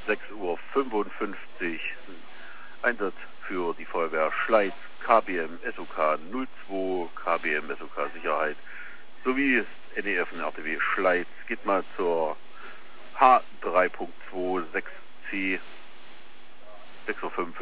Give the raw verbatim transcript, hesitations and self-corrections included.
sechs Uhr fünfundfünfzig. Einsatz für die Feuerwehr Schleiz, K B M S O K null zwei, K B M S O K Sicherheit sowie N E F und R T W Schleiz. Geht mal zur H drei Punkt zwei sechs C sechs Uhr fünfundfünfzig.